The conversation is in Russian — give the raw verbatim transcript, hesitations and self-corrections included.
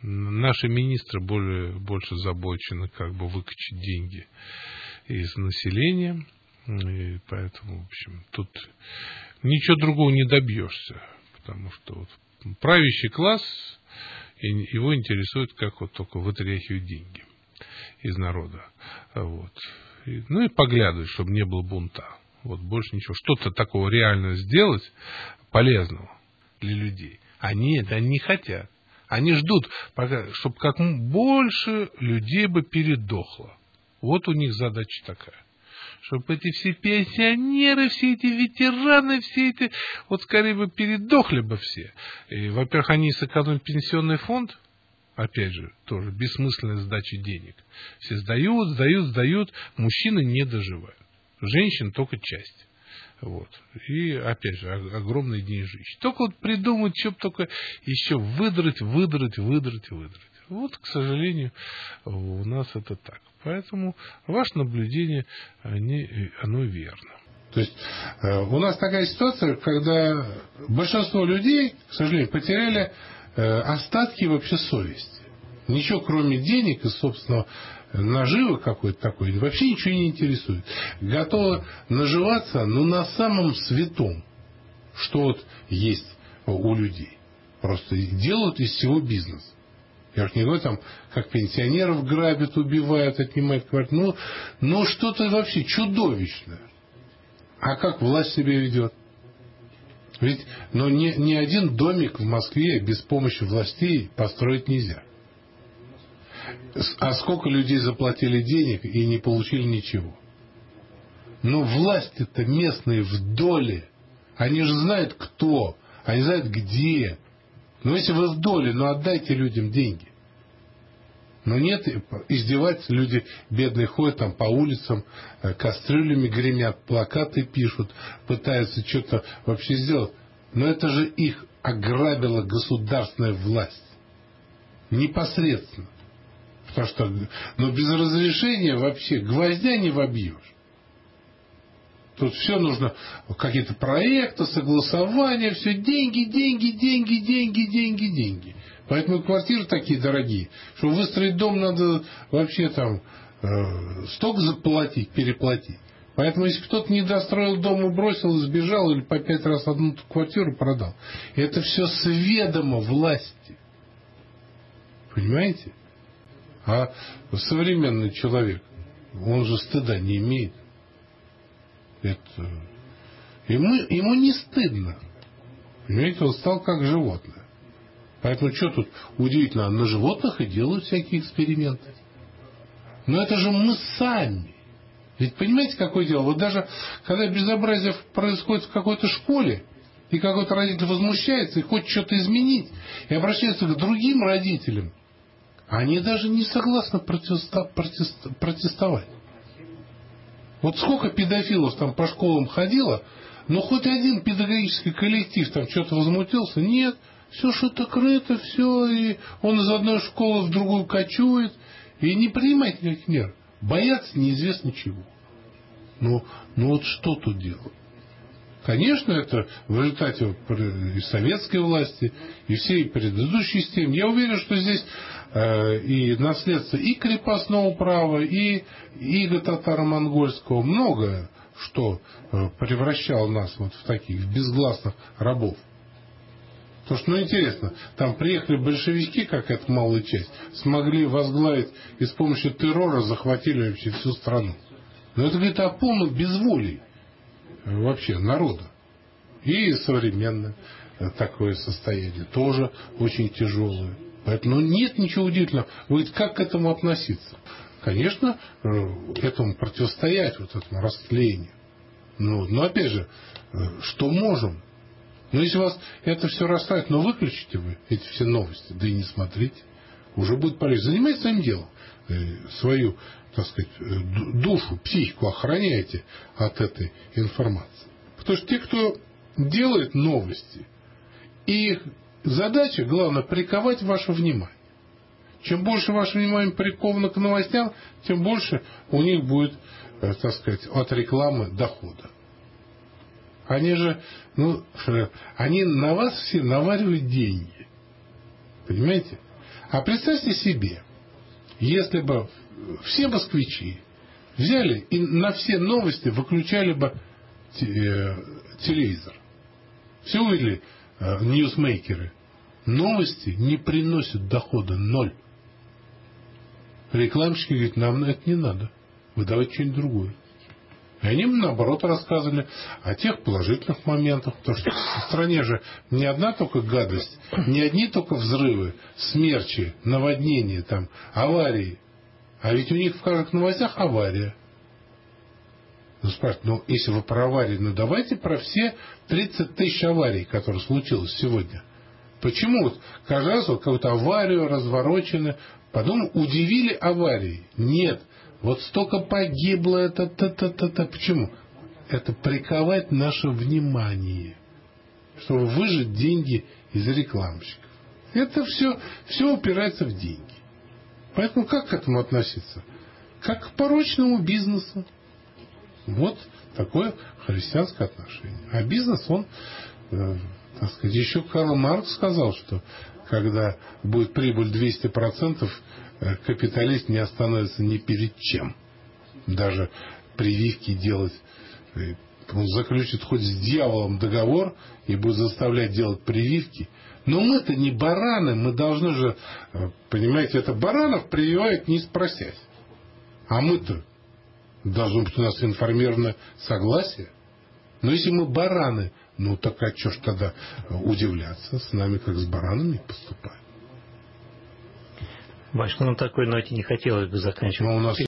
наши министры более, больше озабочены, как бы выкачать деньги из населения. И поэтому, в общем, тут ничего другого не добьешься. Потому что вот правящий класс, его интересует, как вот только вытряхивать деньги из народа. Вот. И, ну и поглядывать, чтобы не было бунта. Вот больше ничего. Что-то такого реально сделать, полезного для людей. Они это они не хотят. Они ждут, пока, чтобы как больше людей бы передохло. Вот у них задача такая. Чтобы эти все пенсионеры, все эти ветераны, все эти, вот скорее бы передохли бы все. И, во-первых, они сэкономят пенсионный фонд, опять же, тоже бессмысленная сдача денег. Все сдают, сдают, сдают, мужчины не доживают. Женщин только часть. Вот. И, опять же, огромные деньжища. Только вот придумать, чтобы только еще выдрать, выдрать, выдрать, выдрать. Вот, к сожалению, у нас это так. Поэтому ваше наблюдение, они, оно верно. То есть э, у нас такая ситуация, когда большинство людей, к сожалению, потеряли э, остатки вообще совести. Ничего, кроме денег и собственного наживы какой-то такой, вообще ничего не интересует. Готовы наживаться, но на самом святом, что вот есть у людей. Просто делают из всего бизнес. Я уж не говорю, там, как пенсионеров грабят, убивают, отнимают квартиру. Ну, но что-то вообще чудовищное. А как власть себя ведет? Ведь ну, ни, ни один домик в Москве без помощи властей построить нельзя. А сколько людей заплатили денег и не получили ничего? Но власти-то местные в доле. Они же знают кто, они знают где. Ну, если вы в доле, ну, отдайте людям деньги. Но нет, издеваются люди, бедные, ходят там по улицам, кастрюлями гремят, плакаты пишут, пытаются что-то вообще сделать. Но это же их ограбила государственная власть. Непосредственно. Потому что ну, без разрешения вообще гвоздя не вобьешь. Тут все нужно, какие-то проекты, согласования, все деньги, деньги, деньги, деньги, деньги, деньги. Поэтому квартиры такие дорогие, что выстроить дом надо вообще там э, столько заплатить, переплатить. Поэтому если кто-то не достроил дом и бросил, и сбежал, или по пять раз одну квартиру продал, это все с ведома власти. Понимаете? А современный человек, он же стыда не имеет. Это... Ему, ему не стыдно. Понимаете, он стал как животное. Поэтому что тут удивительно, на животных и делают всякие эксперименты. Но это же мы сами. Ведь понимаете, какое дело? Вот даже когда безобразие происходит в какой-то школе, и какой-то родитель возмущается и хочет что-то изменить, и обращается к другим родителям, они даже не согласны протестовать. Вот сколько педофилов там по школам ходило, но хоть один педагогический коллектив там что-то возмутился, нет, все что-то крыто, все, и он из одной школы в другую кочует, и не принимает никаких мер. Боятся неизвестно чего. Ну, ну вот что тут делать? Конечно, это в результате и советской власти, и всей предыдущей системы. Я уверен, что здесь э, и наследство и крепостного права, и иго татаро-монгольского, многое, что э, превращало нас вот в таких в безгласных рабов. Потому что, ну, интересно, там приехали большевики, как эта малая часть, смогли возглавить и с помощью террора захватили вообще всю страну. Но это говорит о полном безволии вообще народа. И современное такое состояние тоже очень тяжелое. Поэтому нет ничего удивительного. Вы говорите, как к этому относиться? Конечно, этому противостоять, вот этому растлению. Но, но опять же, что можем? Но если вас это все расстраивает, но выключите вы эти все новости, да и не смотрите. Уже будет полезно. Занимайтесь своим делом. Свою, так сказать, душу, психику охраняйте от этой информации. Потому что те, кто делает новости, их задача, главное, приковать ваше внимание. Чем больше ваше внимание приковано к новостям, тем больше у них будет, так сказать, от рекламы дохода. Они же, ну, они на вас все наваривают деньги. Понимаете? А представьте себе, если бы все москвичи взяли и на все новости выключали бы телевизор. Все увидели э, ньюсмейкеры. Новости не приносят дохода, ноль. Рекламщики говорят, нам это не надо. Вы давайте что-нибудь другое. И они, наоборот, рассказывали о тех положительных моментах, потому что в стране же не одна только гадость, не одни только взрывы, смерчи, наводнения, там, аварии. А ведь у них в каждых новостях авария. Ну, спрашивают, ну, если вы про аварии, ну, давайте про все тридцать тысяч аварий, которые случилось сегодня. Почему вот каждый раз вот какую-то аварию разворочены, потом удивили аварии? Нет. Вот столько погибло, это, та-та-та-та. Почему? Это приковать наше внимание, чтобы выжать деньги из рекламщиков. Это все, все упирается в деньги. Поэтому как к этому относиться? Как к порочному бизнесу. Вот такое христианское отношение. А бизнес, он, э, так сказать, еще Карл Маркс сказал, что когда будет прибыль двести процентов, капиталист не остановится ни перед чем. Даже прививки делать. Он заключит хоть с дьяволом договор и будет заставлять делать прививки. Но мы-то не бараны, мы должны же, понимаете, это баранов прививают не спросясь. А мы-то должно быть у нас информированное согласие. Но если мы бараны, ну так а что ж тогда удивляться, с нами как с баранами поступают. Батюшка, на такой ноте не хотелось бы заканчивать. Но у нас